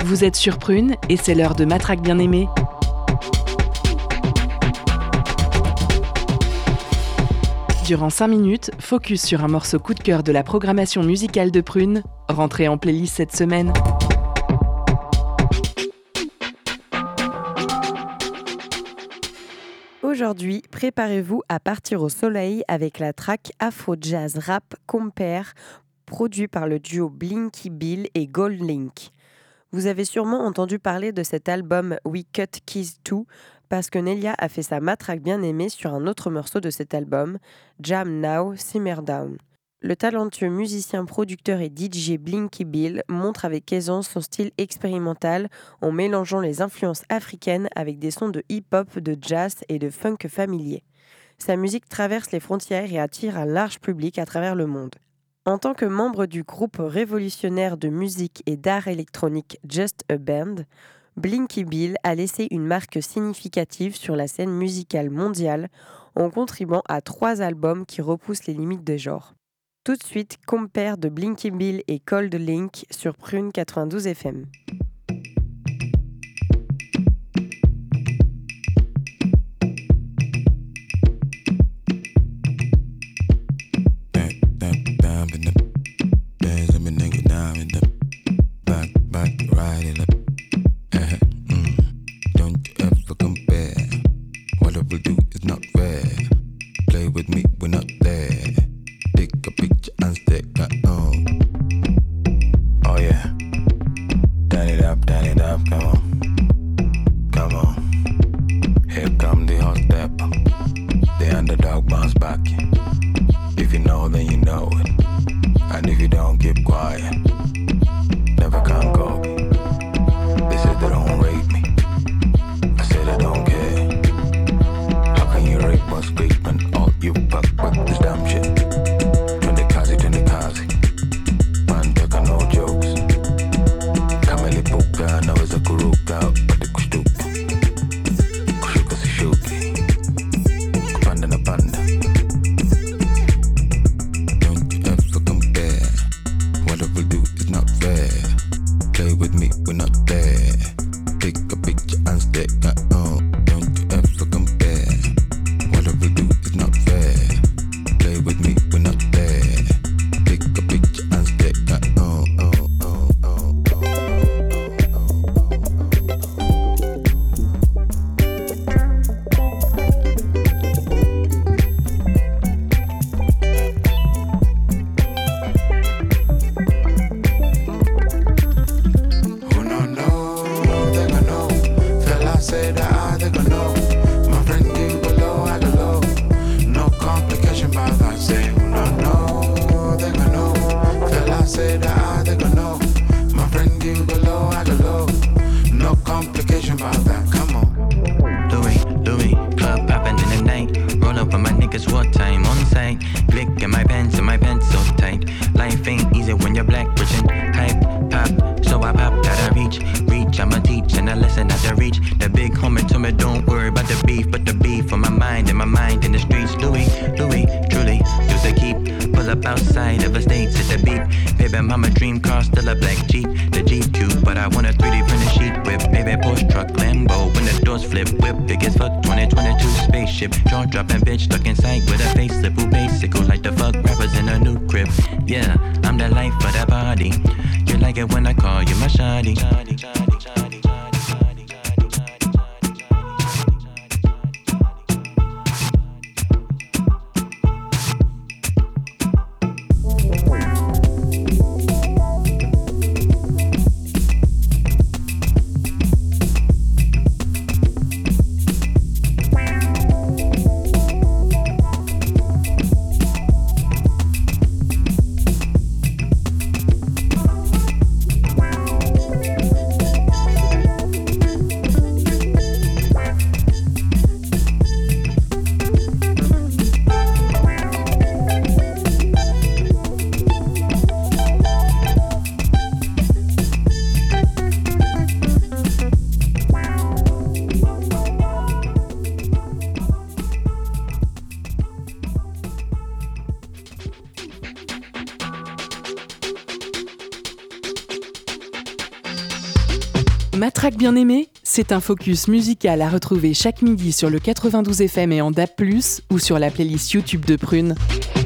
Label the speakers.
Speaker 1: Vous êtes sur Prune et c'est l'heure de Matraque bien-aimée. Durant 5 minutes, focus sur un morceau coup de cœur de la programmation musicale de Prune, rentré en playlist cette semaine.
Speaker 2: Aujourd'hui, préparez-vous à partir au soleil avec la track Afro-Jazz Rap Compare, produit par le duo Blinky Bill et GoldLink. Vous avez sûrement entendu parler de cet album We Cut Keys 2 parce que Nelia a fait sa matraque bien-aimée sur un autre morceau de cet album, Jam Now, Simmer Down. Le talentueux musicien, producteur et DJ Blinky Bill montre avec aisance son style expérimental en mélangeant les influences africaines avec des sons de hip-hop, de jazz et de funk familier. Sa musique traverse les frontières et attire un large public à travers le monde. En tant que membre du groupe révolutionnaire de musique et d'art électronique Just a Band, Blinky Bill a laissé une marque significative sur la scène musicale mondiale en contribuant à 3 albums qui repoussent les limites des genres. Tout de suite, Compare de Blinky Bill et GoldLink sur Prune 92 FM.
Speaker 1: Ma track bien aimée, c'est un focus musical à retrouver chaque midi sur le 92 FM et en DAB+, ou sur la playlist YouTube de Prune.